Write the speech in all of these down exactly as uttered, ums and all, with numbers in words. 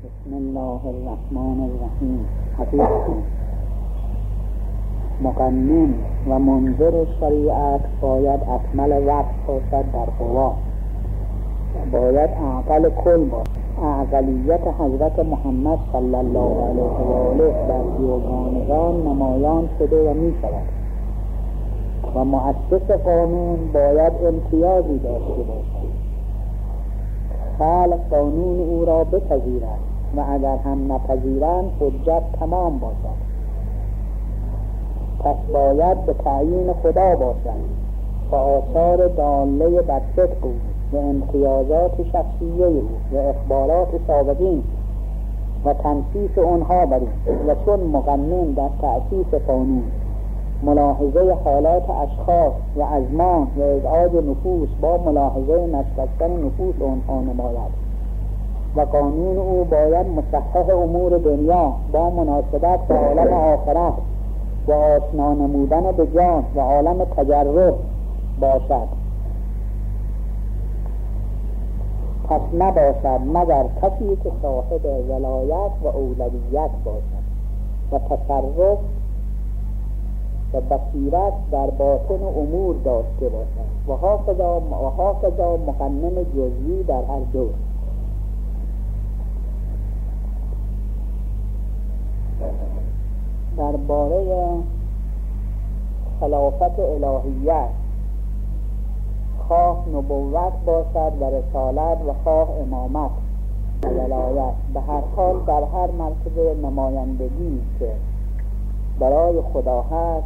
بسم الله الرحمن الرحیم. حقیقت مقنن و منظر شریعت باید اکمل وقت باشد در قوا، باید اعقل کل باشد. اعقلیت حضرت محمد صلی الله علیه و آله در یگانگان نمایان شده و می شود و مؤسس قانون باید امتیازی داشته باشد. خلق قانون او را بپذیرد و اگر هم نپذیرند حجت تمام باشد. پس باید به تعیین خدا باشد و آثار داله بر صدق او و امتیازات شخصیه او و اخبارات سابقین و تنصیص آنها بر او. و چون مقنن در تأسیس قانون ملاحظه حالات اشخاص و ازمان و ازعاج نفوس با ملاحظه نشستن نفوس آنها نماید و قانون او باید مصحح امور دنیا با مناسبت به عالم آخرت و آشنا نمودن به جان و عالم تجرد باشد. پس نباشد مگر کسی که صاحب ولایت و اولویت باشد و تصرف و بصیرت در باطن امور داشته باشد و هاکذا و هاکذا مقنن جزئی در هر دور. درباره خلافت الهیت خواه نبوت باشد و رسالت و خواه امامت و ولایت، به هر حال در هر مرتبه نمایندگی که برای خدا هست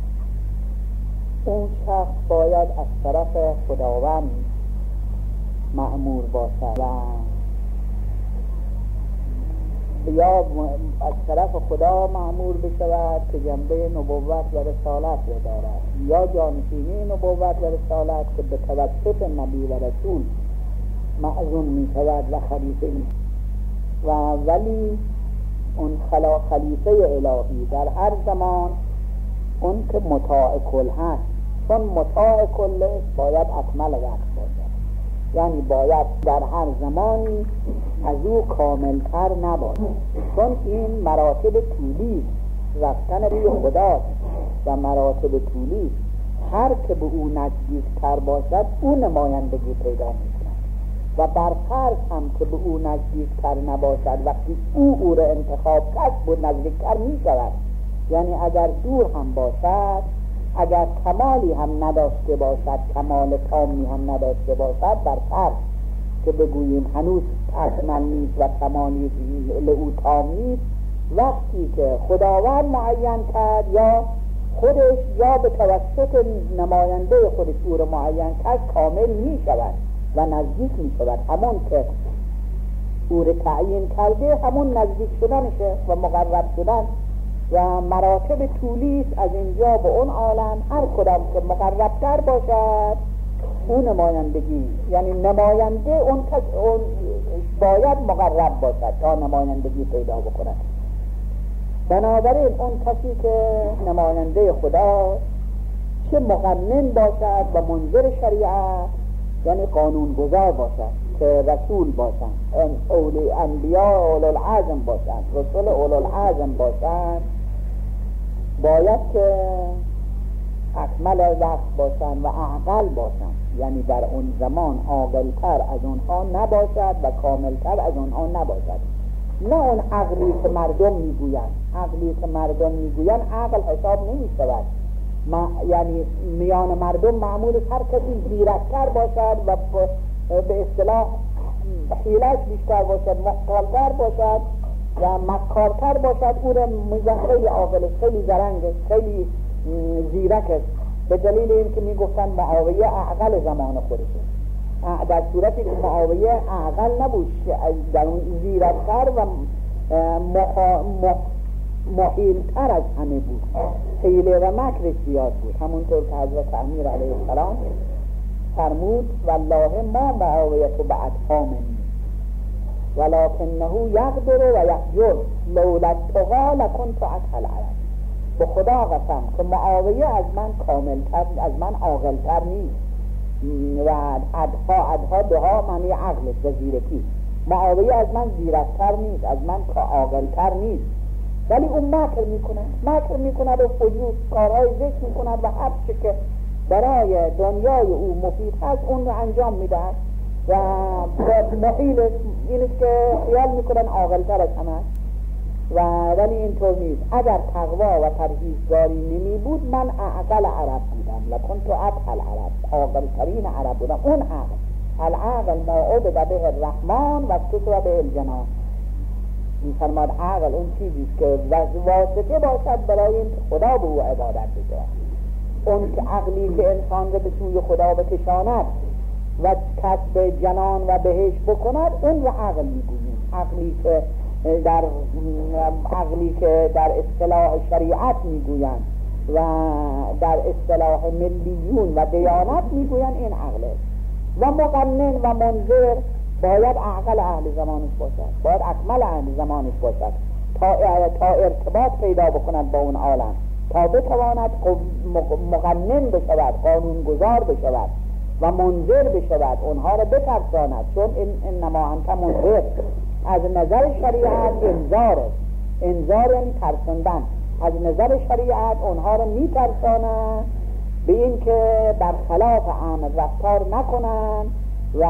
اون شخص باید از طرف خداوند مأمور باشد و یا از طرف خدا مأمور بشود که جنبه نبوت و رسالت را دارد، یا جانشینی نبوت و رسالت که به توسط نبی و رسول معزون می شود و خلیفه می و ولی اون خلا خلیفه الهی در هر زمان اون که مطاع کل هست، چون مطاع کل باید اکمل وقت باشد، یعنی باید در هر زمانی از او کاملتر نباشد، چون این مراتب طولی رفتن روی خدا و مراتب طولی هر که به او نزدیکتر باشد او نمایندگی پیدا می‌کند و برفرض هم که به او نزدیکتر نباشد وقتی او او را انتخاب کرد به نزدیکتر می‌شود، یعنی اگر دور هم باشد، اگر کمالی هم نداشته باشد، کمال تامی هم نداشته باشد، برفرض که بگوییم هنوز اکمل نیست و کمالی لئو تام نیست، وقتی که خداوند معین کرد یا خودش یا به توسط نماینده خودش او را معین کرد کامل می شود و نزدیک می شود. همون که او را تعیین کرده همون نزدیک شدنشه و مقرب شدن و مراتب طولی است از اینجا به اون عالم. هر کدام که مقربتر باشد اون نمایندگی، یعنی نماینده اون کس اون باید مقرب باشد تا نمایندگی پیدا بکند. بنابراین اون کسی که نماینده خدا چه مقنن باشد و منظر شریعت، یعنی قانون گذار باشد که رسول باشند، اولی انبیاء اولو العزم باشند، رسول اولو العزم باشند، باید که اکمل وقت باشند و اعقل باشند، یعنی در اون زمان عاقل‌تر از اونها نباشد و کاملتر از اونها نباشد. نه اون عقلی که مردم میگویند، عقلی که مردم میگویند عقل حساب نمی شود، یعنی میان مردم معمول هر کسی زیرکتر باشد و به اصطلاح حیلش بیشتر باشد، مقالتر باشد و مکارتر باشد، او را میگن خیلی عاقل است، خیلی زرنگ است، خیلی زیرک است، به دلیل این که میگفتن معاویه اعقل زمان خودشه، در صورتی که معاویه اعقل نبود، در اون زیرکتر و محیلتر از همه بود، حیله و مکرش زیاد بود، همونطور که حضرت امیر علیه السلام فرمود والله ما معاویه بعدها منی ولکنه یقدر و یحجر لولا التقی لکنت اکحل علیه. به خدا قسم که معاویه از من کاملتر، از من عاقلتر نیست و ادها ادها دها معنی عقل و زیرکی، معاویه از من زیرکتر نیست، از من عاقلتر نیست، ولی اون مکر میکنه مکر میکنه و فجور کارهای ذکر میکنه و هر چه که برای دنیای او مفید هست اون رو انجام میدهد و محیل این است که خیال میکنن عاقلتر از همه، و ولی اینطور نیست. اگر تقوا و پرهیزگاری نمی بود من اعقل عرب بودم، لکن تو اتقل عرب، عاقلترین عرب بودم. اون عقل العقل ما عبد به الرحمن و استسر به الجنان، می‌فرماد عقل اون چیزی که واسطه باشد برای این خدا به او عبادت بکنه. اون که عقلی که انسان رو به سوی خدا بکشاند و کسب جنان و بهشت بکند اون رو عقل میگوییم. عقلی که در عقلی که در اصطلاح شریعت میگویند و در اصطلاح ملیون و دیانت میگویند این عقله. و مقنن و منذر باید عقل اهل زمانش باشد، باید اکمل اهل زمانش باشد تا تا ارتباط پیدا بکند با اون عالم، تا بتواند مقنن بشود، قانون گذار بشود و منذر بشود، اونها رو بترساند. چون این انما انت منذر از نظر شریعت انذاره، انذار یعنی ترساندن. از نظر شریعت اونها رو میترساند به این که برخلاف امر رفتار نکنن و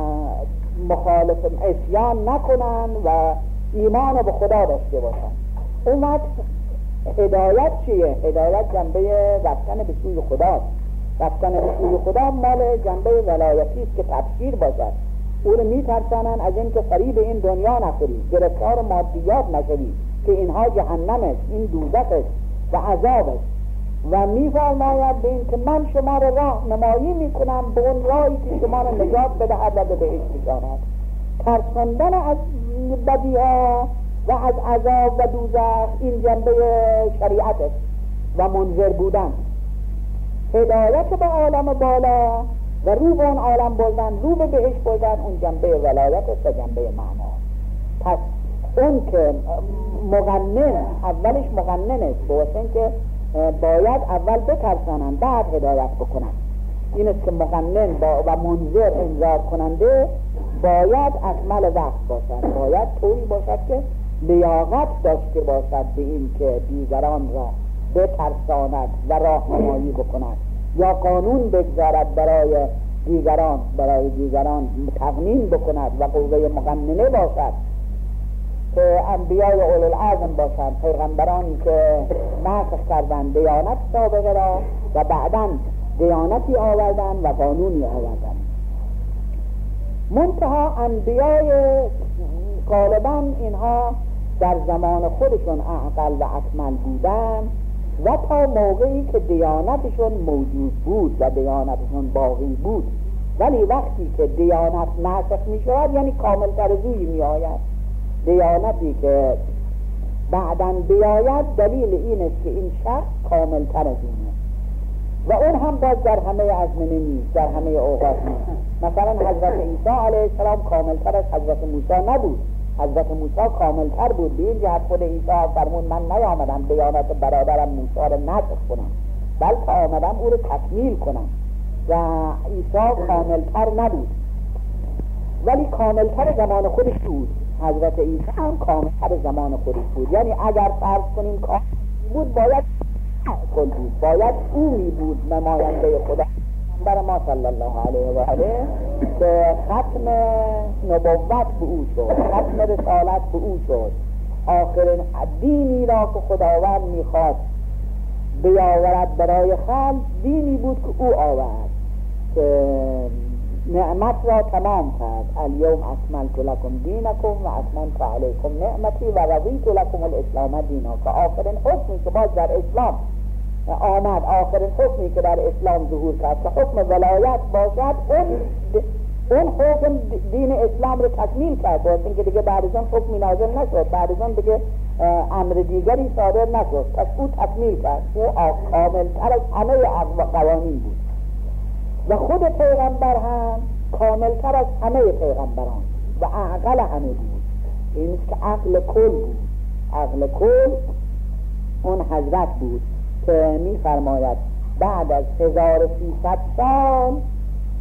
مخالف عصیان نکنن و ایمان به خدا داشته باشن. اون وقت هدایت چیه؟ هدایت جنبه رفتن به سوی خدا. رفتن به سوی خدا مال جنبه ولایتی است که تبشیر باشد. او رو میترسانن از این که فریب این دنیا نخوری، گرفتار مادیات نشوی که اینها جهنم است، این دوزخ است و عذاب است. و میفرماید به این که من شما را راه نمایی میکنم به اون راهی که شما را نجات بدهد و به بهشت بشاند. ترساندن از بدیها و از عذاب و دوزخ این جنبه شریعت است و منذر بودن. هدایت به عالم بالا و رو به اون عالم بردن، رو به بهشت بردن، اون جنبه ولایت است و جنبه معنا. پس اون که مقنن اولش مقنن است، بواسطه که باید اول بترسانن بعد هدایت بکنن. این است که مقنن با و منذر انذار کننده باید اکمل وقت باشد، باید طوری باشد که لیاقت داشته باشد به این که دیگران را بترساند و راهنمایی بکند یا قانون بگذارد برای دیگران برای دیگران تقنین بکند و قوه مقننه باشد که انبیای اولوالعزم باشند، پیغمبرانی که نسخ کردند دیانت سابقه را و بعداً دیانتی آوردن و قانونی آوردن. منتها انبیای غالباً اینها در زمان خودشون اعقل و اکمل بودن و تا موقعی که دیانتشون موجود بود و دیانتشون باقی بود، ولی وقتی که دیانت ناسخ می شود یعنی کامل تر زوی می آید. دیانتی که بعداً بیاید دلیل این است که این شخص کامل تر از اینه و اون هم باز در همه ازمنه نیست، در همه اوقات نیست. مثلا حضرت عیسی علیه السلام کامل تر از حضرت موسی نبود. حضرت موسی کامل تر بود، به این جهت خود عیسی فرمود من نیامدم دیانت برادرم موسی را نسخ کنم بلکه آمدم او را تکمیل کنم. و عیسی کامل تر نبود ولی کامل تر زمان خودش بود. حضرت عیسی هم کامل تر زمان خودش بود. یعنی اگر فرض کنیم کامل بود باید کل بود، باید او می بود نماینده خدا برای ما صلی الله علیه و آله که ختم نبوت به او شد، ختم رسالت به او شد. آخرین دینی را که خداوند میخواد بیاورد برای خلق دینی بود که او آورد که نعمت را تمام کرد. الیوم اکملت لکم دینکم و اتممت علیکم نعمتی و رضیت لکم الاسلام دینا، که آخرین حکمی که باز در اسلام آمد، آخرین حکمی که در اسلام ظهور کرد که حکم ولایت باشد، اون اون حکم دین اسلام رو تکمیل کرد. باید اینکه دیگه بعد از اون حکمی نازل نشد، بعد از اون دیگه امر دیگری صادر نشد، پس او تکمیل کرد. او کامل تر از همه قوانین بود و خود پیغمبر هم کامل تر از همه پیغمبران و عقل همه بود. این است که عقل کل بود. عقل کل اون حضرت بود که می فرماید بعد از هزار و سیصد سال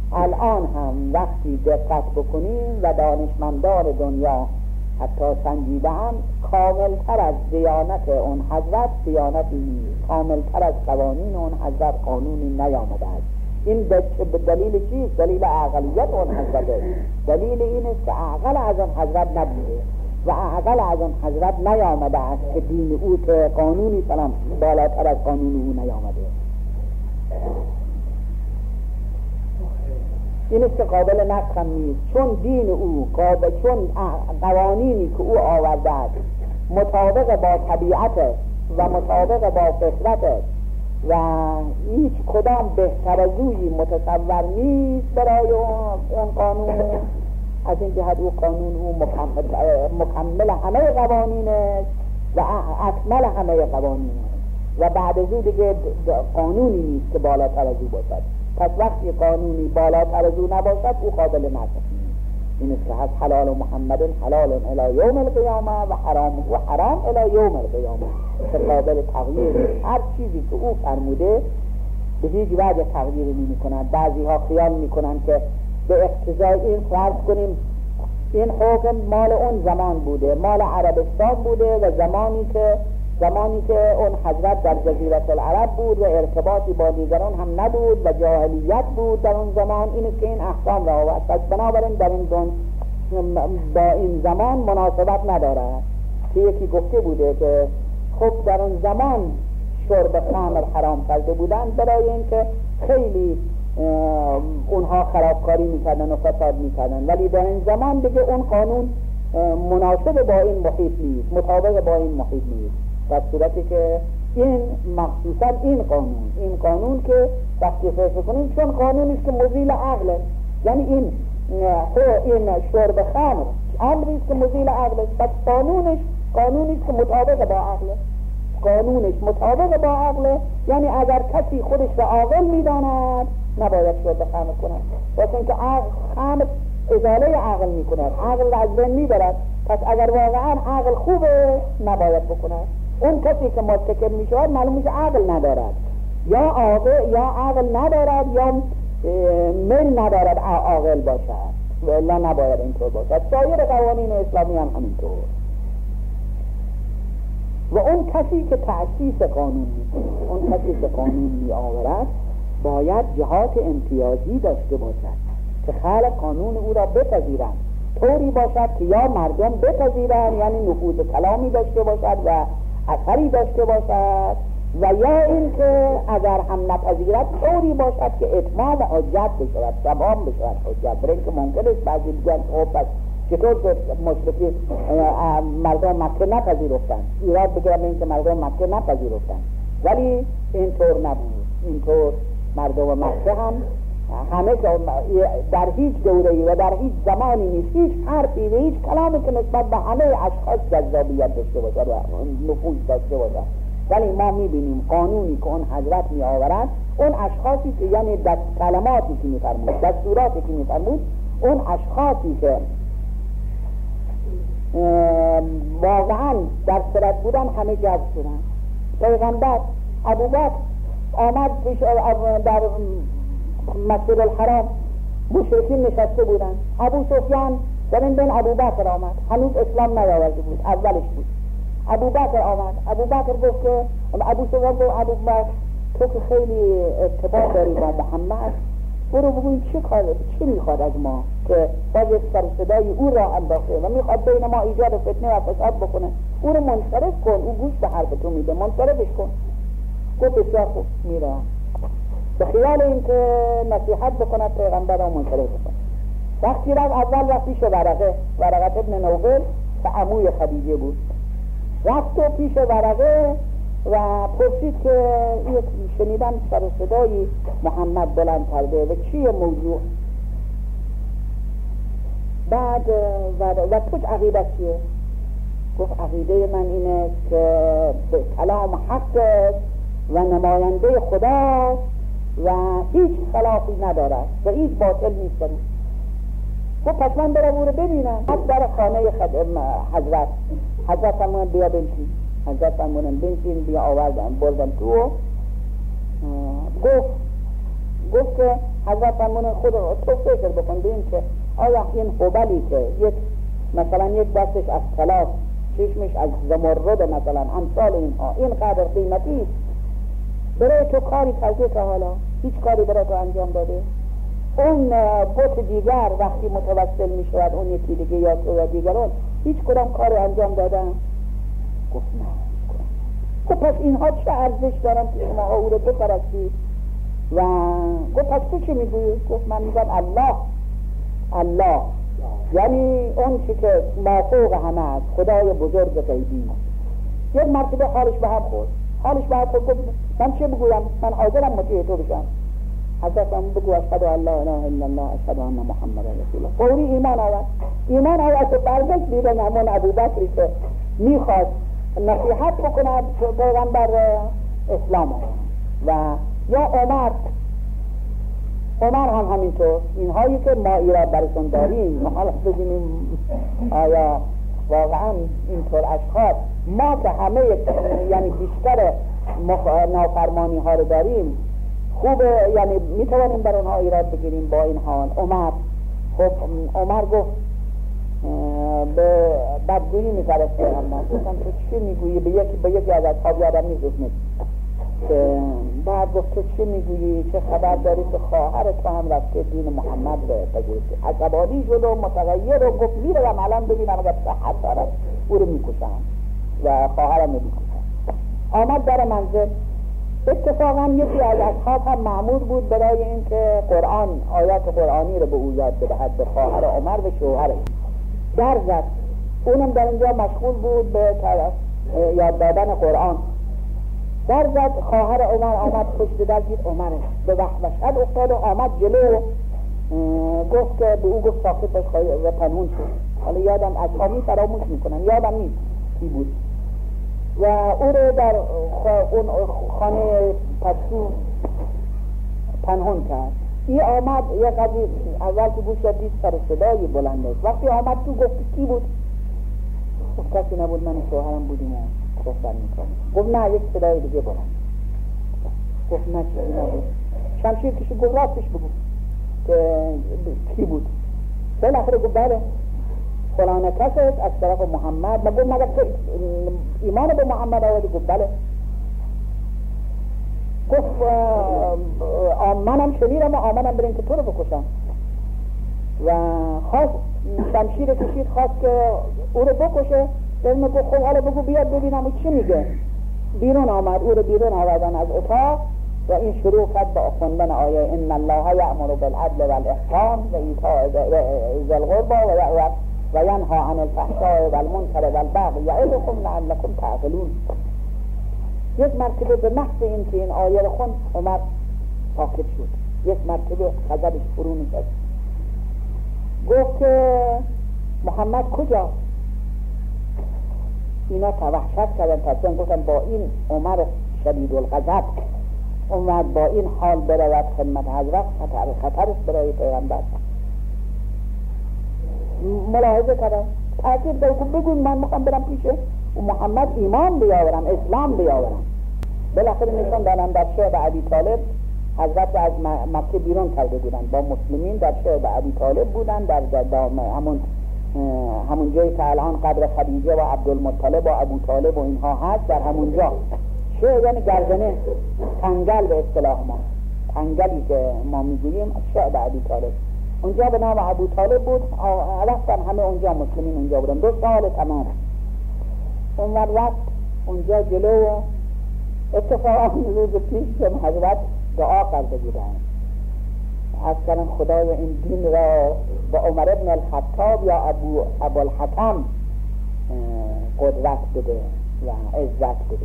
الان هم وقتی دقت بکنیم و دانشمندان دنیا حتی سنجیده هم کاملتر از دیانت اون حضرت دیانتی نیست، کاملتر از قوانین اون حضرت قانونی نیامده است. این به دلیل چیست؟ دلیل عقلیت اون حضرت است. دلیل این است که عقل از اون حضرت نبوده و عقل از اون حضرت نیامده است که دین او که قانونی سلام بالاتر از قانون او نیامده. این است که قابل نقص هم نیست، چون دین او قابل، چون قوانینی که او آورده است مطابق با طبیعت و مطابق با فطرت و هیچ کدام بهتر از اویی متصور نیست برای اون قانون. از این جهت او قانون او مکمل, مکمل همه قوانین است و اکمل همه قوانین است و بعد از او دیگه قانونی نیست که بالاتر از او باشد. پس وقتی قانونی بالاتر از او نباشد او قابل نسخ نیست. این است که هست حلال محمد حلال الی یوم القیامه و حرام و حرام الی یوم القیامه، که قابل تغییر نیست. هر چیزی که او فرموده به هیچ وجه تغییر نمی کنند. بعضی ها خیال می کنند که به اقتضای این فرض کنیم این حکم مال اون زمان بوده، مال عربستان بوده و زمانی که زمانی که اون حضرت در جزیره العرب بود و ارتباطی با دیگران هم نبود و جاهلیت بود در اون زمان، این است که این احکام را آورد. پس بنابراین در این دون با این زمان مناسبت ندارد. که یکی گفته بوده که خب در اون زمان شرب خمر حرام کرده بودن برای اینکه خیلی اونها خرابکاری میکردن و فساد میکردن، ولی در این زمان دیگه اون قانون مناسب با این محیط نیست، مطابق با این محیط نیست. در صورتی که این مخصوصا این قانون این قانون که وقتی فکر کنیم چون قانونی است که مزیل عقله، یعنی این این شرب خمر امری است که مزیل عقله، پس قانونش قانونی است که مطابق با عقله، قانونش مطابق با عقله، یعنی اگر کسی خودش را عاقل میداند نباید شرب خمر کند، واسه اینکه خمر ازاله عقل میکند، عقل را از بین میبرد. پس اگر واقعا عقل خوبه نباید بکند. اون کسی که مرتکب میشود معلوم میشه عقل ندارد، یا عاقل یا عقل ندارد یا میل ندارد عاقل باشد، و الا نباید اینطور باشد. سایر قوانین اسلامی هم همینطور. و اون کسی که تأسیس قانون میکنه، اون کسی که قانون میآورد باید جهات امتیازی داشته باشد که خلق قانون او را بپذیرند، طوری باشد که یا مردم بپذیرند، یعنی نفوذ کلامی داشته باشد و اثری داشته باشد، و یا این که اگر هم نپذیرد طوری باشد که اتمام حجت بشود، تمام بشود حجت. برای اینکه ممکن است بعضی دیگر خب پس چطور که مشرکی مردم مکه نپذیرفتند، ایراد بگیرن اینکه مردم مکه نپذیرفتند، ولی اینطور نبود. اینطور مردم مکه هم همه در هیچ دوره‌ای و در هیچ زمانی نیست هیچ حرفی و هیچ کلامی که نسبت به همه اشخاص جذابیت داشته باشد و نفوذ داشته باشد. ولی ما میبینیم قانونی که اون حضرت می آورد، اون اشخاصی که یعنی دست کلماتی که میفرمود، دستوراتی که میفرمود، اون اشخاصی که واقعا در صورت بودن همه جذب شدن. پیغمبر ابوبکر آمد در مسجد الحرام، مشرکین نشسته بودن، ابو سفیان در این بین ابوبکر آمد، هنوز اسلام نیاورده بود، اولش بود. ابوبکر آمد، ابوبکر گفت که ابو سفیان گفت ابوبکر تو که خیلی ارتباط داری با محمد، برو بگوی چه کار چه میخواد از ما که باز سر صدای او را انداخته و میخواد بین ما ایجاد فتنه و فساد بکنه، او رو منصرف کن، او گوش به حرف تو میده، منصرفش کن. گفت بسیار خوب، میرم. به خیال این که نصیحت بکند پیغمبر را منصرف بکن. وقتی رفت اول رفت پیش ورقه ورقه ابن نوفل که عموی خدیجه بود، رفت و پیش ورقه و پرسید که شنیدم سر صدای محمد بلند کرده و چیه موضوع؟ بعد و, و تو عقیدت چیه؟ گفت عقیده من اینه که به کلام حق و نماینده خدا و هیچ خلافی ندارد و هیچ باطل نیست دارد. گفت پس من برم او رو ببینم. حد در خانه حضرت حضرت فرمودن بیا بنشین، حضرت فرمودن بنشین، بیا آوردم بردم تو. گفت گفت که حضرت فرمودن خود تو فکر بکن به این که آیا این حبلی که یک مثلا یک دستش از طلا، چشمش از زمرد مثلا امثال اینها اینقدر قیمتی، برای تو کاری کرده که حالا هیچ کاری برای تو انجام داده؟ اون بت دیگر وقتی متوسل می شود اون یکی دیگه یا تو یا دیگران هیچ کدام کاری انجام دادن؟ گفت نه. گفت پس اینها چه ارزش دارن که شما او رو بپرستید؟ و گفت پس تو چی میگویی؟ گفت من میگم الله الله، یعنی اون چی که مافوق همه است، خدای بزرگ غیبی. یک مرتبه حالش به هم خورد حالش به هم خورد گفت من چه بگویم؟ من حاضرم مطیع تو بشم. حضرت هم بگو اشهد ان لا اله الا الله اشهد ان محمد رسول الله. فوری ایمان آورد. ایمان آورد که برگشت دیدن همون ابوبکری که میخواست نصیحت بکند پیغمبر اسلام آورد. و یا عمر عمر هم همینطور. اینهایی که ما ایراد برشون داریم، حالا ببینیم آیا واقعا اینطور اشخاص ما که همه یعنی بیشتر نافرمانی ها رو داریم خوبه، یعنی میتوانیم بر اونها ایراد بگیریم. با این حال عمر خب عمر گفت به بدگویی میکرد پیغمبر. گفتم تو چی میگویی؟ به یکی به یکی از اصحاب یادم نیست اسمش، بعد گفت تو چی میگویی؟ چه خبر داری که خواهر تو هم رفته دین محمد رو پذیرفته؟ عصبانی شد و متغیر و گفت میروم الان ببینم اگر صحت دارد او رو میکشم و خواهرم رو میکشم. آمد در منزل. اتفاقا یکی از اصحاب هم مأمور بود برای اینکه قرآن آیات قرآنی رو به او یاد بدهد، به خواهر عمر و شوهرش. در زد. اونم در اینجا مشغول بود به یاد دادن قرآن. در زد. خواهر عمر آمد پشت در دید عمر به وحشت افتاد و آمد جلو. گفت که به او گفت ساکت باش و پنهون شد. حالا یادم اصحابی فراموش میکنن، یادم نیست کی بود. و او رو در اون خانه پتو پنهون کرد. این آمد یک قدر اول که گوش دید سر صدای بلند است. وقتی آمد تو گفت کی بود؟ گفت کسی نبود، من شوهرم بودیم و صحبت میکنیم. گفت نه یک صدای دیگه بلند. گفت نه چیزی نبود. شمشیر کشید گفت راستش بگو که کی بود. بالاخره گفت بله فلان کس است از طرف محمد. من گفت مگر تو ایمان به محمد آوردی؟ گفت بله. گفت منم شنیدم و آمدم بریم که تو رو بکشم. و خواست شمشیر کشید خواست که او رو بکشه. دلمه گفت خب حالا بگو بیاد ببینم او چی میگه. بیرون آمد. او رو بیرون آوردن از اتاق و این شروع کرد به خوندن آیه ان الله یأمر بالعدل والاحسان و ایتاء ذی القربى و و ینهی عن الفحشاء والمنکر والبغی یعظکم لعلکم تعقلون. یک مرتبه به محض این که این آیه رو خوند عمر ساکت شد. یک مرتبه غضبش فرو نشست. گفت که محمد کجا؟ اینا توحشت کردن. تصمیم گفتن با این عمر شدید الغضب اومد با این حال برود خدمت حضرت، خطر خطرش برای پیغمبر. ملاحظه کردم تاکید دارم که بگون من میخوام برم پیشه و محمد ایمان بیاورم، اسلام بیاورم. بالاخره نشان دادن در شعب ابی طالب. حضرت از مکه بیرون کرده بودن با مسلمین، در شعب ابی طالب بودن، در همون همون جایی که الان قبر خدیجه و عبدالمطلب و ابو طالب و اینها هست، در همون جا شعب یعنی گردنه تنگل به اصطلاح ما، تنگلی که ما میگوییم شعب ابی طالب. اونجا به نام ابو طالب بود. رفتن همه اونجا مسلمین اونجا بودن دو سال تمام. اون وقت اونجا جلو اتفاقا روز پیش که حضرت دعا کرده بودن از کلم خدای این دین را به عمر ابن الخطاب یا ابو ابوالحکم قدرت بده و عزت بده.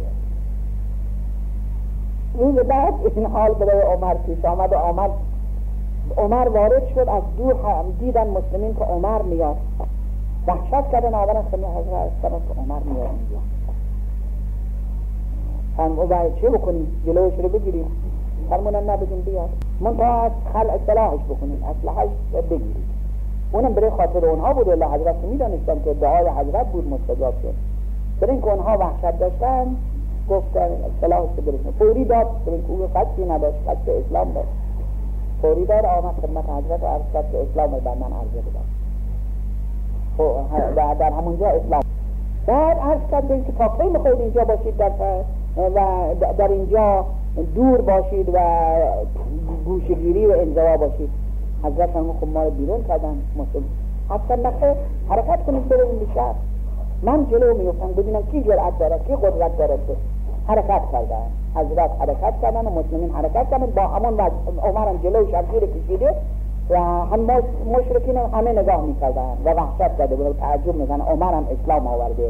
روز بعد این حال برای عمر پیش آمد و آمد عمر وارد شد. از دور هم دیدن مسلمین که عمر میاد، وحشت کردن آورن خدمت حضرت کردن که عمر میاد اینجا. هم او باید چه بکنیم؟ جلوش رو بگیریم؟ فرمونن نبگیم بیاد، منتها از خل اصلاحش بکنیم، اصلاحش بگیریم. اونم برای خاطر اونها بود. الله حضرت میدانستن که دعای حضرت بود مستجاب شد. برای اینکه اونها وحشت داشتن گفتن اصلاحش رو برسن. فوری داد برای اینکه او قصدی نداشت، قصد اسلام داشت. فوری دار آمد خدمت حضرت و عرض کرد که اسلام بر من عرضه بدار و در همونجا اسلام. بعد عرض کرد که تا کی میخواید اینجا باشید در و در اینجا دور باشید و گوشه‌گیری و انزوا باشید؟ حضرت هم خب ما رو بیرون کردن مسلم. حتی نخه حرکت کنید بریم به شهر، من جلو میفتم ببینم کی جرأت داره کی قدرت داره. حرکت کردن حضرت، حرکت کردن و مسلمین حرکت کردن با همون وجه. عمر هم جلو شمشیر کشیده و هم مشرکین همه نگاه میکردن و وحشت کرده بود، تعجب میکنن عمر هم اسلام آورده.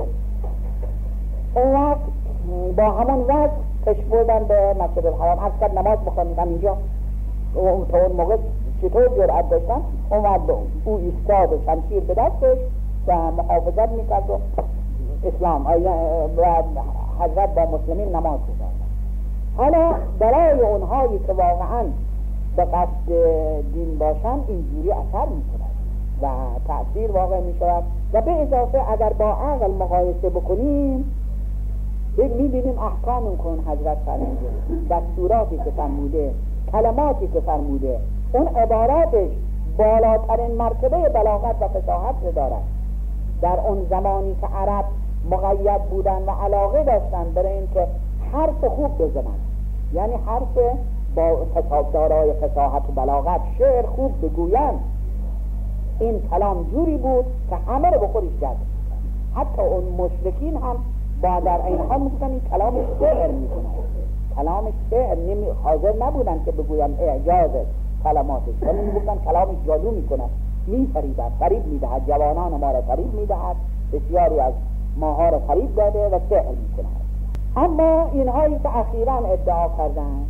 اون وقت با همون وجه کش بردن به مسجد الحرام. عرض کرد نماز بخوانید اینجا. تا اون موقع چطور جرأت داشتن؟ اون وقت او ایستاد و شمشیر به دستش و محافظت میکرد و اسلام و حضرت با مسلمین نماز می‌خواند. حالا برای اونهایی که واقعا به قصد دین باشن اینجوری اثر می‌کند و تأثیر واقع می‌شود. و به اضافه اگر با عقل مقایسه بکنیم می‌بینیم احکام کن حضرت فرموده، دستوراتی که فرموده، کلماتی که فرموده، اون عباراتش بالاترین مرتبه بلاغت و فصاحت رو دارد. در اون زمانی که عرب مقید بودن و علاقه داشتن برای اینکه حرف خوب بزنن، یعنی حرف با دارای فصاحت و بلاغت، شعر خوب بگوین، این کلام جوری بود که همه رو به خودش جذب. حتی اون مشرکین هم با در این حال میگفتن این کلامش شعر میکنه، کلامش شعر، نمی حاضر نبودن که بگویم اعجاز کلماتش، ولی میگفتن کلامش جادو میکنه، میفریبد، فریب میدهد، جوانان ما را فریب میدهد، بسیاری از ماها را فریب داده و سحر میکنه. اما اینهایی که اخیراً ادعا کردن،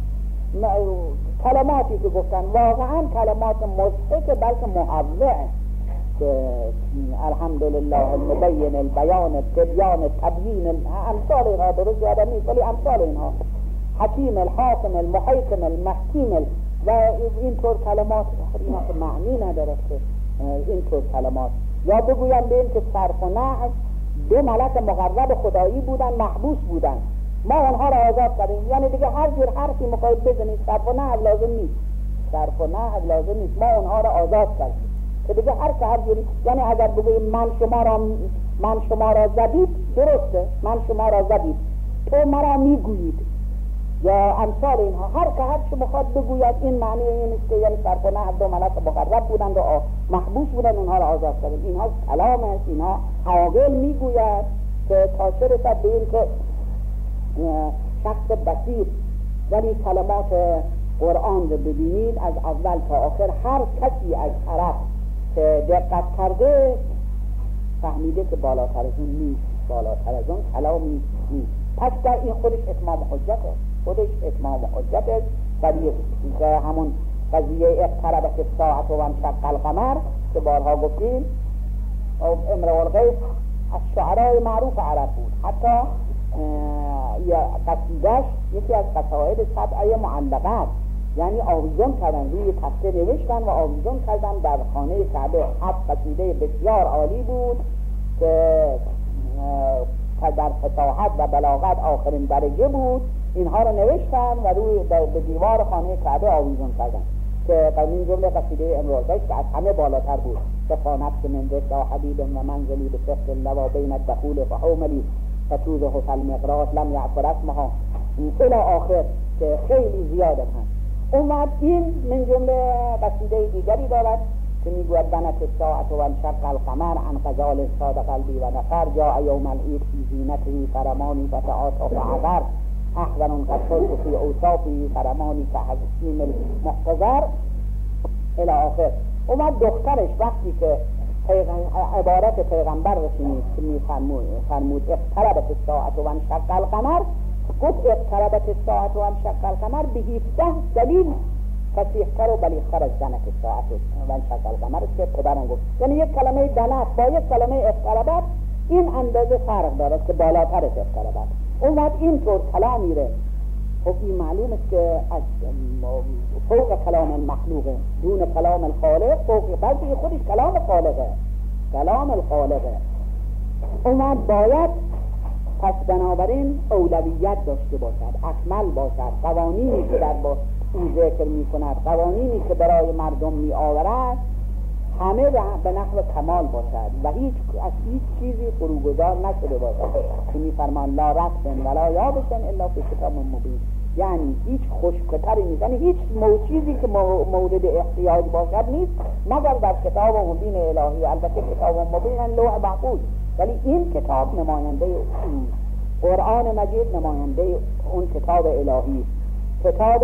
کلماتی که گفتن واقعاً کلمات مضحک بلکه محوع، که الحمدلله المبین البیان التبیان التبیین امثال اینها درست یادم نیست ولی امثال اینها، حکیم الحاکم المحیکم المحکیم و اینطور کلمات اینا که معنی نداره که اینطور کلمات. یا بگویم به این که صرف و نحو دو ملک مقرب خدایی بودن، محبوس بودن، ما اونها را آزاد کردیم. یعنی دیگه هر جور حرفی میخواید بزنید، صرف و نحو لازم نیست، صرف و نحو لازم نیست، ما اونها را آزاد کردیم که دیگه هر که هر جوری، یعنی اگر بگوییم من شما را من شما را زدید، درسته، من شما را زدید، تو مرا میگویید، یا امثال اینها، هر که هر چه بخواد بگوید این معنی این است که یعنی صرف و نحو دو ملک مقرب بودند و محبوس بودند، اونها را آزاد کردیم. اینها کلام است، اینها عاقل میگوید که تا چه رسد به این که شخص بصیر. ولی کلمات قرآن رو ببینید از اول تا آخر، هر کسی از عرب که دقت کرده فهمیده که بالاتر از اون نیست، بالاتر از اون کلامی نیست. پس در این خودش اتمام حجت است، خودش اتمام حجت است. ولی همون قضیه اقتربت الساعة و انشق القمر که بارها گفتیم، امرؤ القیس از شعرای معروف عرب بود، حتی یا قصیدش یکی از قصاید سبعه معلقات، یعنی آویزون کردن، روی تخته نوشتن و آویزون کردن در خانه کعبه. هفت قصیده بسیار عالی بود که در فصاحت و بلاغت آخرین درجه بود. اینها رو نوشتن و روی به دیوار خانه کعبه آویزون کردن که این جمله قصیده امرؤ القیس که از همه بالاتر بود. صفا نفس من رضا حبیب و منزلی به سفر اللوا بین الدخول فحوملی فتوزه فالمقراط لم یعفر اسمها الی آخر که خیلی زیاده هست. اون وقت این من جمله قصیده دیگری دارد که میگوید بنت الساعة و انشق القمر عن غزال صاد قلبی و نفر جاء یوم العید فی زینته فرمانی فتعاطى فعبر احزن قد صرت فی اوصافی فرمانی که حسیم المحتضر الی آخر. اون وقت دخترش وقتی که عبارت پیغمبر رسید که میفرمود اقتربت الساعة و انشق القمر، گفت اقتربت الساعة و انشق القمر به هفده دلیل فسیحتر و بلیغتر از دنت الساعة و انشق القمر که پدرم گفت. یعنی یک کلمه دنت با یک کلمه اقتربت این اندازه فرق دارد که بالاتر از اقتربت. اون وقت اینطور کلامی ره، خب این معلوم است که از فوق کلام المخلوقه، دون کلام الخالق، فوق بلکه خودش کلام خالقه، کلام الخالقه. اون وقت باید پس بنابراین اولویت داشته باشد، اکمل باشد، قوانینی که در او ذکر می کند، قوانینی که برای مردم می آورد همه به نحو کمال باشد و هیچ از هیچ چیزی فروگذار نشده باشد که می فرمان لا رطب ولا یابس الا فی کتاب مبین، یعنی هیچ خشک‌تری نیست، یعنی هیچ چیزی که مورد احتیاج باشد نیست مگر در کتاب مبین الهی. البته کتاب مبین لوح محفوظ، ولی این کتاب نماینده اون، قرآن مجید نماینده اون کتاب الهی. کتاب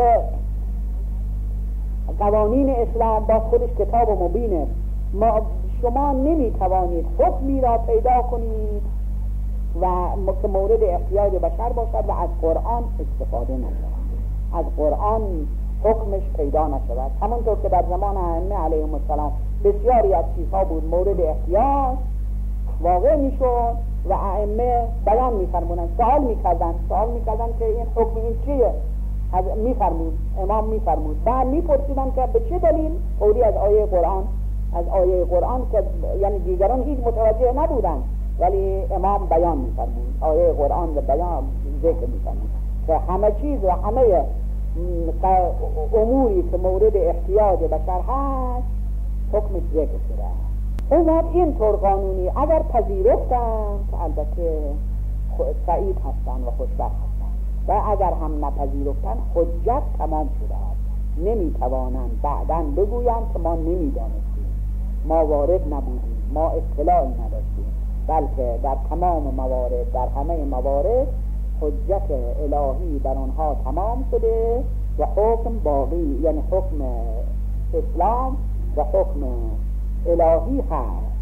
قوانین اسلام با خودش کتاب مبینه. ما شما نمی توانید حکمی را پیدا کنید و که مورد احتیاج بشر باشد و از قرآن استفاده نشود، از قرآن حکمش پیدا نشود. همونطور که در زمان ائمه علیهم السلام بسیاری از چیزها بود مورد احتیاج واقع میشد و ائمه بیان میفرمونن، سوال میکردن سوال میکردن که این حکم این چیه، از میفرمود امام میفرمود، بعد میپرسیدن که به چه دلیل؟ اولی از آیه قرآن، از آیه قرآن که یعنی دیگران هیچ متوجه نبودن ولی امام بیان میفرمود، آیه قرآن و بیان ذکر میفرمود که همه چیز و همه اموری که مورد احتیاج بشر هست حکمش ذکر شده. اون وقت این طور قانونی اگر پذیرفتن که البته سعید هستن و خوشبخت هستن و اگر هم نپذیرفتن حجت تمام شده است، نمیتوانند بعداً بگویند که ما نمیدانستیم، ما وارد نبودیم، ما اطلاعی نداشتیم، بلکه در تمام موارد، در همه موارد حجت الهی بر آنها تمام شده و حکم باقی، یعنی حکم اسلام و حکم الهی هست.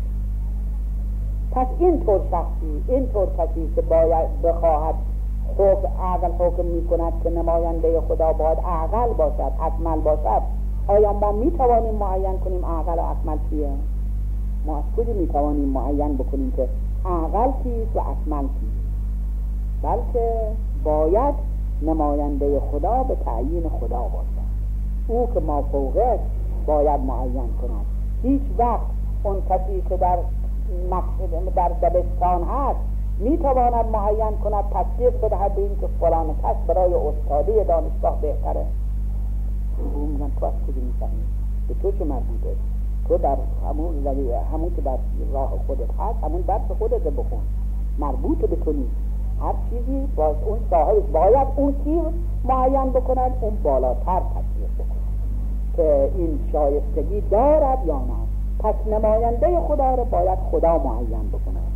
پس این طور شخصی، این طور کسی که باید بخواهد حکم عقل حکم می کند که نماینده خدا باید عقل باشد، اکمل باشد، آیا ما می توانیم معین کنیم عقل و اکمل کیه؟ ما از کجا می توانیم معین بکنیم که عقل کیست و اکمل کیست؟ بلکه باید نماینده خدا به تعیین خدا باشد، او که ما فوقه باید معین کند. هیچ وقت اون کسی که در در دبستان هست می تواند معین کند، تصدیق بدهد به این که فلان کس برای استادی دانشگاه بهتره. او میگن تو از کجا میفهمی؟ به تو چه مربوطه؟ تو در همون همون که در راه خودت هست همون درس خودت بخون، مربوط به تو نیست. هر چیزی باز اون صاحب باید اون کی معین بکند، اون بالاتر تصدیق بکند که این شایستگی دارد یا نه. پس نماینده خدا رو باید خدا معین بکند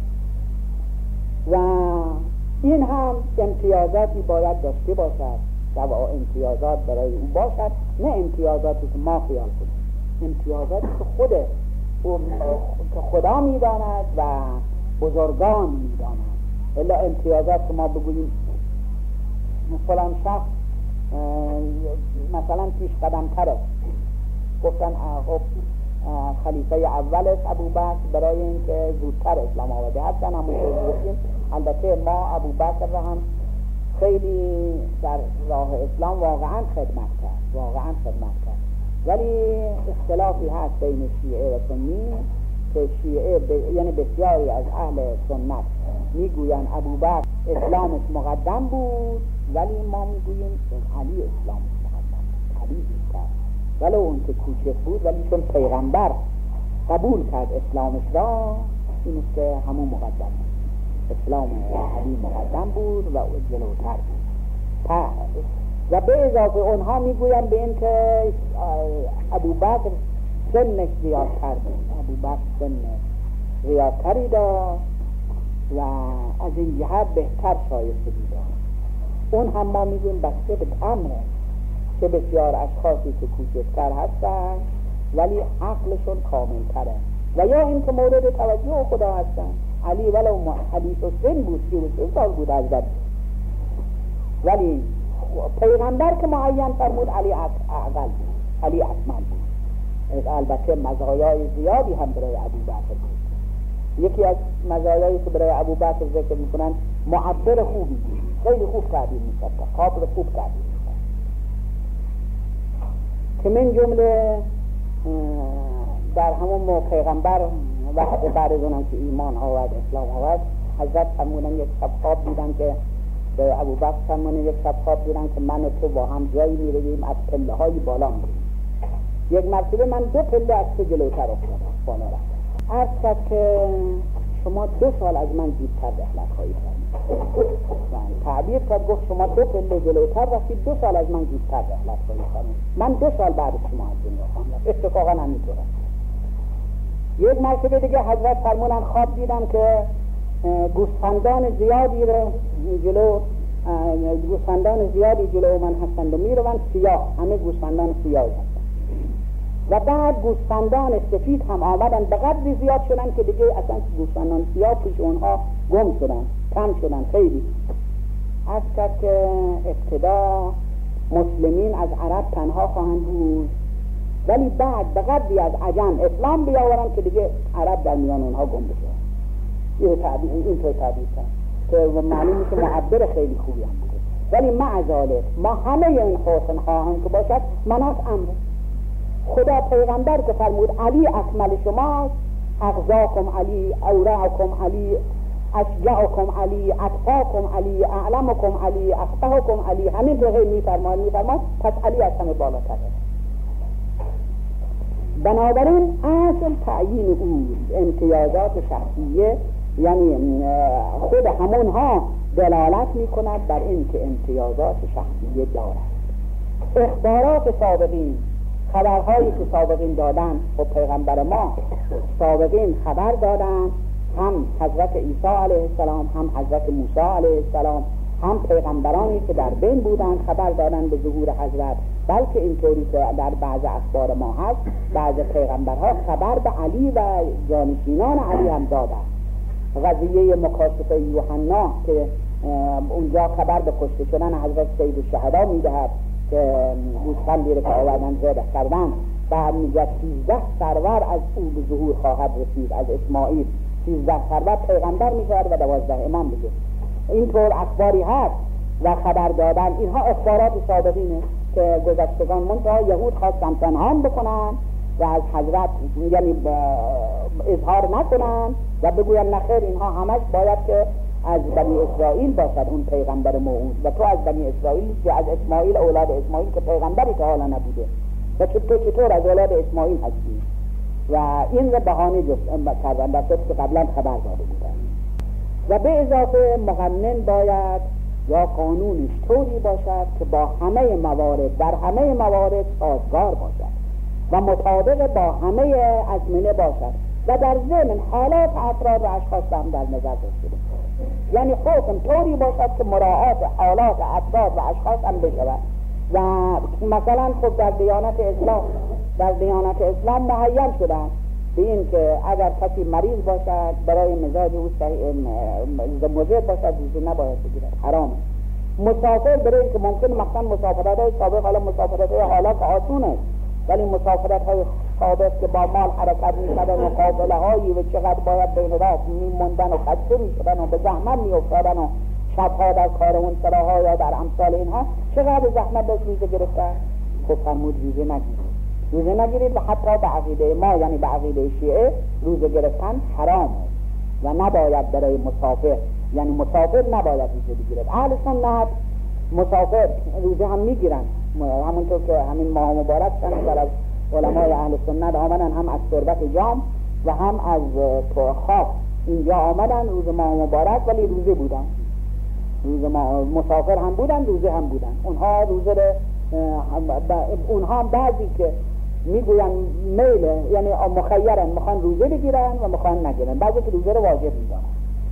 و این هم امتیازاتی باید داشته باشد و امتیازات برای او باشد، نه امتیازاتی که ما خیال کنیم، امتیازاتی که خود که خدا میداند و بزرگان میداند. الا امتیازات که ما بگوییم فلان شخص مثلا پیش قدم تره، گفتن خلیفه اولش ابوبکر برای اینکه زودتر اسلام آورده هستن، همون که گفتیم. البته ما ابوبکر را هم خیلی در راه اسلام واقعا خدمت کرد، واقعا خدمت کرد، ولی اختلافی هست بین شیعه و سنی که شیعه ب... یعنی بسیاری از اهل سنت میگویند ابوبکر اسلامش مقدم بود، ولی ما میگوییم علی اسلامش مقدم بود، علی بیشتر، ولو اون که کوچک بود ولی چون پیغمبر قبول کرد اسلامش را، این که همون مقدم بود، اسلام علی مقدم بود و جلوتر بود. و به اضافه اونها میگویند به این که ابوبکر سنش زیادتر بود، ابوبکر سن زیادتری داشت و از این جهت بهتر شایستگی داشت. اون هم ما میگوییم بسته به امره که بسیار اشخاصی که کوچکتر هستن ولی عقلشون کاملتره و یا این که مورد توجه خدا هستن. علی ولو حدیث و سن بود، سی و سه سال بود حضرت، ولی پیغمبر که معین فرمود علی اعقل بود، علی اکمل بود. البته مزایای زیادی هم برای ابوبکر بود. یکی از مزایایی که برای ابوبکر ذکر میکنن معبر خوبی بود، خیلی خوب تعبیر میکرد، قابل خوب تعبیر میکرد، که من جمله در همون موقع پیغمبر وقت بعد از اونم که ایمان آورد، اسلام آورد، حضرت فرمودن یک شب خواب دیدن که به ابوبکر فرمانه یک شب خواب دیدن که من و تو با هم جایی میرویم از پله های بالا میریم. یک مرتبه من دو پله از تو جلوتر افتادم بالا رفتم. عرض کرد که شما دو سال از من زودتر رحلت خواهید کرد. تعبیر کرد گفت شما دو پله جلوتر رفتید، دو سال از من زودتر رحلت خواهید کرد. من دو سال بعد شما از دنیا خواهم رفت. اتفاقا همینطوره. یک مرتبه دیگه حضرت فرمودن خواب دیدم که گوسفندان زیادی رو جلو گوسفندان زیادی جلو من هستند و میروند سیاه، همه گوسفندان سیاه هستند و بعد گوسفندان سفید هم آمدن به قدری زیاد شدن که دیگه اصلا گوسفندان سیاه پیش اونها گم شدن، کم شدن خیلی. عرض کرد که ابتدا مسلمین از عرب تنها خواهند بود، ولی بعد به قدری از عجم اسلام بیاورن که دیگه عرب در میان اونها گم بشه. این تعبیر این طور تعبیر کرد که معلومه که معبر خیلی خوبی هم بوده. ولی مع ذلک ما همه این حسن خواهان که باشد مناس امر خدا پیغمبر که فرمود علی اکمل شماست، اغزاکم علی، اورعکم علی، اشجعکم علی، اتقاکم علی، اعلمکم علی، افقهکم علی، همین طور میفرماد میفرماد پس علی از همه بالاتره. بنابراین اصل تعیین او امتیازات شخصیه، یعنی خود همونها دلالت میکند بر این که امتیازات شخصیه دارد. اخبارات سابقین، خبرهایی که سابقین دادن و پیغمبر ما سابقین خبر دادن، هم حضرت عیسی علیه السلام، هم حضرت موسی علیه السلام، هم پیغمبرانی که در بین بودند خبر دادن به ظهور حضرت، بلکه اینطوری که در بعض اخبار ما هست بعض پیغمبرها خبر به علی و جانشینان علی هم دادند. قضیه مکاشفه یوحنا که اونجا خبر به کشته شدن حضرت سید الشهدا میدهد که گوسفندی رو که آوردن ذبح کردن، بعد میگه سیزده سرور از او به ظهور خواهد رسید، از اسماعیل سیزده سرور پیغمبر میشود و دوازده امام دیگه. اینطور اخباری هست و خبر دادن. اینها اخبارات سابقینه که گذشتگان منتها یهود خواستن پنهان بکنن و از حضرت یعنی اظهار نکنن و بگوین نخیر اینها همش باید که از بنی اسرائیل باشد اون پیغمبر موعود و تو از بنی اسرائیل که از اسماعیل اولاد اسماعیل که پیغمبری تا حالا نبوده و تو چطور از اولاد اسماعیل هستی و این را بهانه کردن در صورتی که قبلا خبر داده بودن. و به اضافه مقنن باید یا قانونش طوری باشد که با همه موارد در همه موارد سازگار باشد و مطابق با همه ازمنه باشد و در ضمن حالات افراد و اشخاص هم در نظر داشته باشد. یعنی حکم طوری باشد که مراعات حالات افراد و اشخاص هم بشود. و مثلا خب در دیانت اسلام در دیانت اسلام معین شدن به این که اگر کسی مریض باشد برای مزاج او مضر باشد روزه نباید بگیرد، حرامه. مسافر برای این که ممکن مثلا مسافرت های سابق، حالا مسافرت های حالا که آسونه ولی مسافرت های سابق که با مال حرکت می‌کردن و قافله هایی و چقدر باید بین راه می‌موندن و خسته می‌شدن و به زحمت می‌افتادن و شب‌ها در کارون سراها یا در امثال اینها چقدر زحمت داشت روزه گرفتن. خب فرمود روزه نگیرید روزه نگیرید و حتی به عقیده ما یعنی به عقیده شیعه روزه گرفتن حرامه و نباید برای مسافر، یعنی مسافر نباید روزه بگیرد. اهل سنت مسافر روزه هم میگیرن، همونطور که همین ماه مبارک چند در از علمای اهل سنت آمدن هم از تربت جام و هم از خواب اینجا آمدن روز ماه مبارک ولی روزه بودن، روز ما مسافر هم بودن روزه هم بودن. اونها روزه رو اونها بعضی که میگوین میله یعنی مخیرن، میخوان روزه بگیرن و میخوان نگیرن، بعضی که روزه رو واجب میدونن.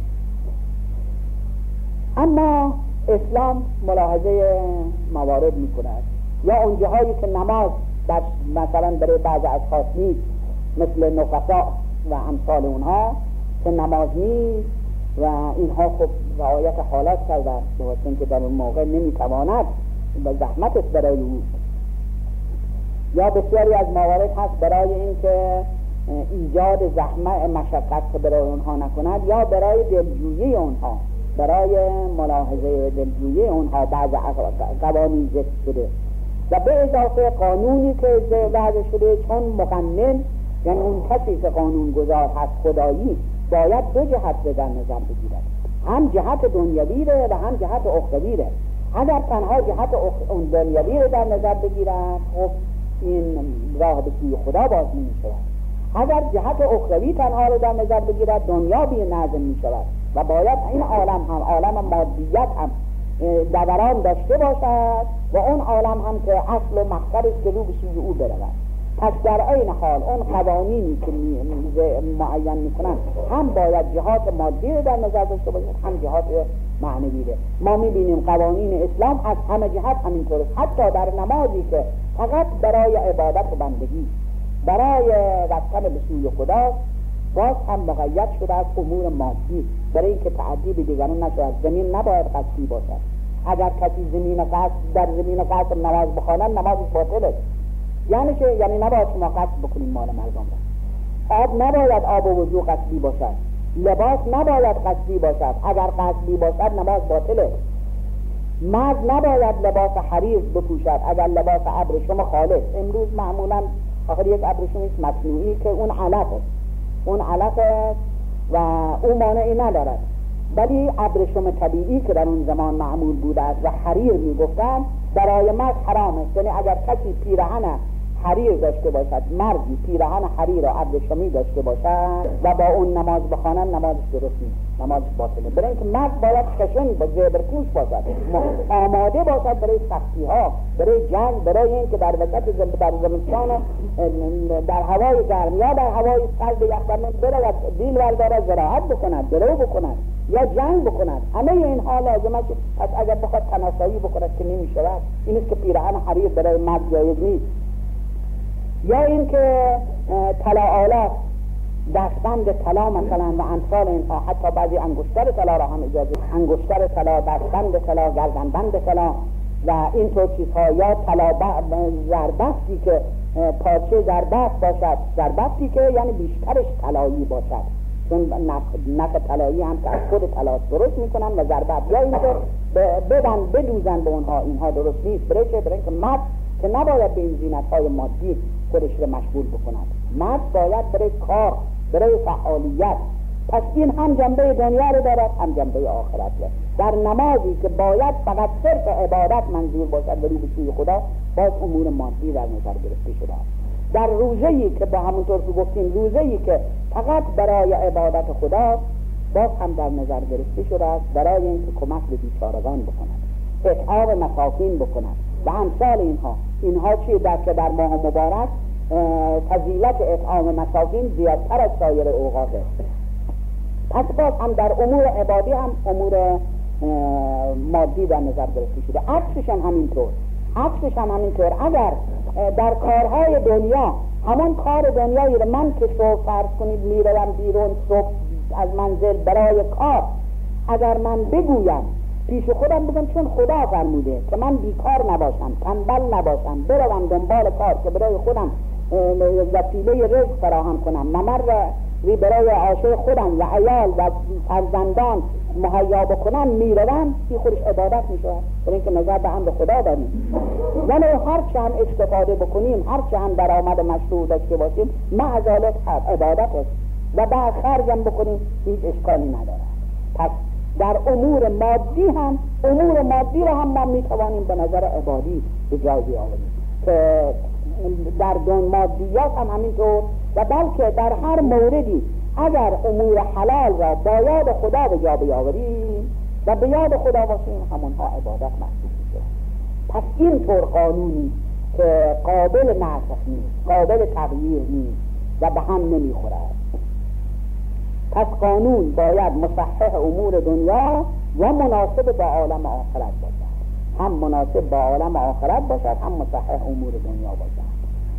اما اسلام ملاحظه موارد میکند یا اون جاهایی که نماز مثلا برای بعض اشخاص نیست مثل نفقا و امثال اونها که نماز نیست و اینها خب رعایت حالات کردن چون که در اون موقع نمیتواند و زحمتش برای او. یا بسیاری از موارد هست برای این که ایجاد زحمت مشقت که برای اونها نکند یا برای دلجویی اونها، برای ملاحظه دلجویی اونها بعض قوانین ذکر شده. و به اضافه قانونی که وضع شده چون مقنن یعنی اون کسی که قانون گذار هست خدایی باید دو جهت رو در نظر بگیرد، هم جهت دنیوی رو و هم جهت اخروی رو. اگر تنها جهت اون دنیوی رو در نظر بگیرد، خب این راه به سوی خدا باز نمی شود. اگر جهت اخروی تنها رو در نظر بگیرد، دنیا بی نظم می شود و باید این عالم هم، عالم مادیت هم دوران داشته باشد و اون عالم هم که اصل و مخرج که رو به سوی او برود. پس در این حال اون قوانینی که معین میکنن هم باید جهات مادی رو در نظر داشته باشد، هم جهات معنوی رو. ما میبینیم قوانین اسلام از همه جهت همینطور است. حتی در نمازی که فقط برای عبادت و بندگی، برای رفتن به سوی خدا، باز هم مقید شده از امور مادی، برای اینکه تعدی به دیگران نشود. زمین نباید قصدی باشد. اگر کسی زمین قصد در زمین قصد نماز بخواند، نمازش باطل است. یعنی چه؟ یعنی نباید شما قصد بکنید مال مردم را. آب نباید آب و وضو قصدی باشد. لباس نباید قصدی باشد. اگر قصدی باشد نماز باطله. مرد نباید لباس حریر بپوشد اگر لباس ابریشم خالص. امروز معمولا آخر یک ابریشم است مصنوعی که اون علف است، اون علف است و اون مانعی ندارد. ولی ابریشم طبیعی که در اون زمان معمول بوده است و حریر میگفتن، برای مرد حرام است. یعنی اگر کسی پیراهن حریر داشته باشد، مردی پیراهن حریر و ابریشمی داشته باشد و با اون نماز بخوانند، نمازش درست نیست، نمازش باطله. برای اینکه مرد باید خشن با زبرپوش باشد، آماده باشد برای سختی ها، برای جنگ، برای اینکه در وسط در زمستان در هوای گرم یا در هوای سرد یخبندان برود بیل بردارد، زراعت بکند، درو بکند یا جنگ بکند. همه اینها لازم است. پس اگر بخواد تناسایی بکند که نمی شود، این است که پیراهن حریر برای مرد جایز نیست. یا اینکه طلا آلات، دستبند طلا مثلا و امثال اینها، حتی بعضی انگشتر طلا را هم اجازه، انگشتر طلا، دستبند طلا، گردنبند طلا و اینطور چیزها، یا طلا زربفتی که پارچه زربفت باشد، زربفتی که یعنی بیشترش طلایی باشد، چون نخ طلایی هم که از خود طلا درست میکنن و زربفت، یا اینکه بدن بدوزن به اونها، اینها درست نیست. برای چه؟ برای اینکه مرد که نباید به این زینت‌های مادی خودش رو مشغول بکند. مرد باید برای کار، برای فعالیت. پس این هم جنبه دنیا رو دارد، هم جنبه آخرت رو. در نمازی که باید فقط صرف عبادت منظور باشد و رو به سوی خدا، باز امور مادی در نظر گرفته شده است. در روزه‌ای که به همونطور که گفتیم روزه‌ای که فقط برای عبادت خدا، باز هم در نظر گرفته شده است برای اینکه کمک به بیچارگان بکند، اطعام مساکین بکند و امثال اینها. اینها چیه؟ در که در ماه مبارک فضیلت اطعام مساکین زیادتر از سایر اوقات است. پس باز هم در امور عبادی هم امور مادی در نظر گرفته شده. عکسش هم همینطور، عکسش هم همینطور. اگر در کارهای دنیا، همون کار دنیایی رو من که صبح فرض کنید میروم بیرون صبح از منزل برای کار، اگر من بگویم پیش خودم بگم چون خدا فرموده که من بیکار نباشم، تنبل نباشم، بروم دنبال کار که برای خودم وسیله رزق فراهم کنم، ممر ری برای عاشه خودم و عیال و فرزندان مهیا بکنم میروم، این خودش عبادت میشه. برای اینکه نظر به امر خدا داریم. یعنی هر چه هم استفاده بکنیم، هر چه هم درآمد مشروع داشته باشیم، معذالت عبادت است و بعد خرجم بکنیم هیچ اشکالی نداره. پس در امور مادی هم، امور مادی رو هم ما میتوانیم به نظر عبادی به جای بیاوریم که در دون مادیات هم همینطور. و بلکه در هر موردی اگر امور حلال را با یاد خدا به جا بیاوریم و به یاد خدا باشیم، همونها عبادت محسوب میشه. پس این طور قانونی که قابل نسخ نیست، قابل تغییر نیست و به هم نمیخورد. پس قانون باید مصحح امور دنیا و مناسب با عالم آخرت باشد. هم مناسب با عالم آخرت باشد، هم مصحح امور دنیا باشد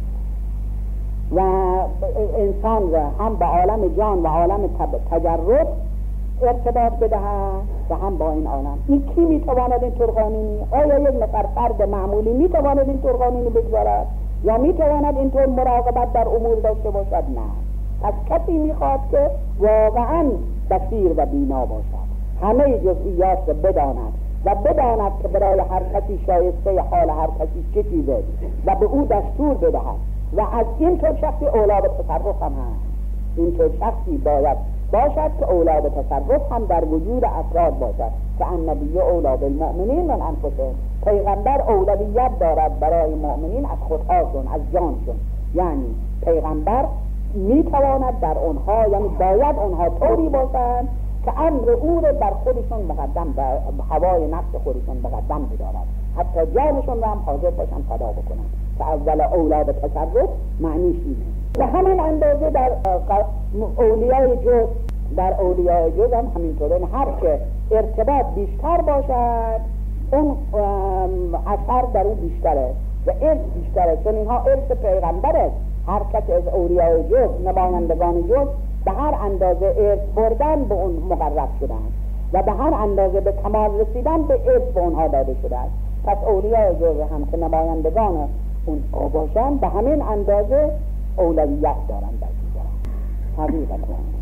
و انسان را هم با عالم جان و عالم تجرد ارتباط بدهد و هم با این عالم. این کی میتواند این طور قانونی؟ آیا یک نفر فرد معمولی میتواند این طور قانونی بگذارد یا میتواند این طور مراقبت در امور داشته باشد؟ نه. از کسی میخواد که واقعا بصیر و بینا باشد، همه جزئیات را بداند و بداند که برای هر کسی شایسته حال هر کسی چه چیزه و به او دستور بدهد. و از این طور شخصی اولاد تصرف هم هست. این طور شخصی باید باشد که اولا به تصرف هم در وجود افراد باشد که النبی اولا بالمؤمنین من انفسهم، پیغمبر اولویت دارد برای مؤمنین از خودهاشون، از جانشون. یعنی پیغمبر میتواند در اونها، یعنی باید اونها طوری باشند که امر او رو بر خودشون مقدم، بر هوای نفس خودشون مقدم بدارد، حتی جانشون رو هم حاضر باشن فدا بکنن. که اول اولا به تصرف معنیش اینه. و همین اندازه در اولیای جز، در اولیای جز هم همینطوره. هر که ارتباط بیشتر باشد اون اثر در اون بیشتره و ارث بیشتره، چون اینها ارث پیغمبر است. هر کس از اولیای جز، نمایندگان جز، به هر اندازه ارث بردن به اون مقرب شدن و به هر اندازه به کمال رسیدن به ارث به اونها داده شده است. پس اولیای جز هم که نمایندگان اون باشن به همین اندازه اولویت دارن در دیگران. حقیقتا